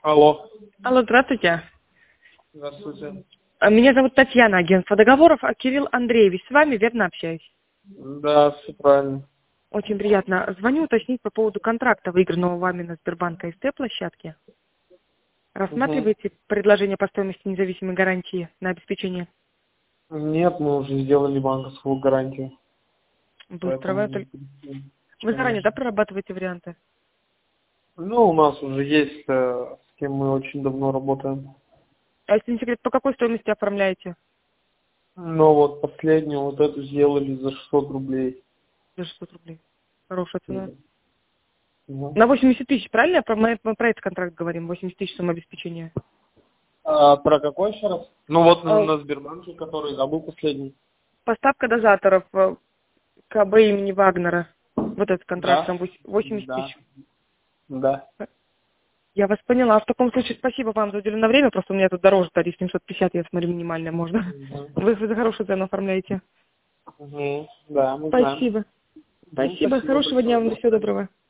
Алло. Алло, здравствуйте. Здравствуйте. Меня зовут Татьяна, агентство договоров, а Кирилл Андреевич. С вами верно общаюсь. Да, все правильно. Очень приятно. Звоню уточнить по поводу контракта, выигранного вами на Сбербанк АСТ площадке. Угу. Рассматриваете предложение по стоимости независимой гарантии на обеспечение? Нет, мы уже сделали банковскую гарантию. Быстро вы Поэтому, только... Вы заранее, да, конечно. прорабатываете варианты? Ну, у нас уже есть, с кем мы очень давно работаем. А если не секрет, по какой стоимости оформляете? Но вот последнюю вот эту сделали за 600 рублей. За 600 рублей. Хорошая цена. Угу. На 80 тысяч, правильно? Мы про этот контракт говорим, 80 тысяч самообеспечения. А про какой еще раз? Ну вот А, на Сбербанке, который забыл последний. Поставка дозаторов КБ имени Вагнера. Вот этот контракт, Да. там 80 Да. тысяч. Да. Я вас поняла. В таком случае спасибо вам за уделенное время. Просто у меня тут дороже тариф 750, я смотрю, минимальная можно. Вы за хорошую цену оформляете. Угу. Да, мы знаем. Спасибо. Ну, Спасибо. спасибо Хорошего дня большое. вам. До Всего свидания. доброго.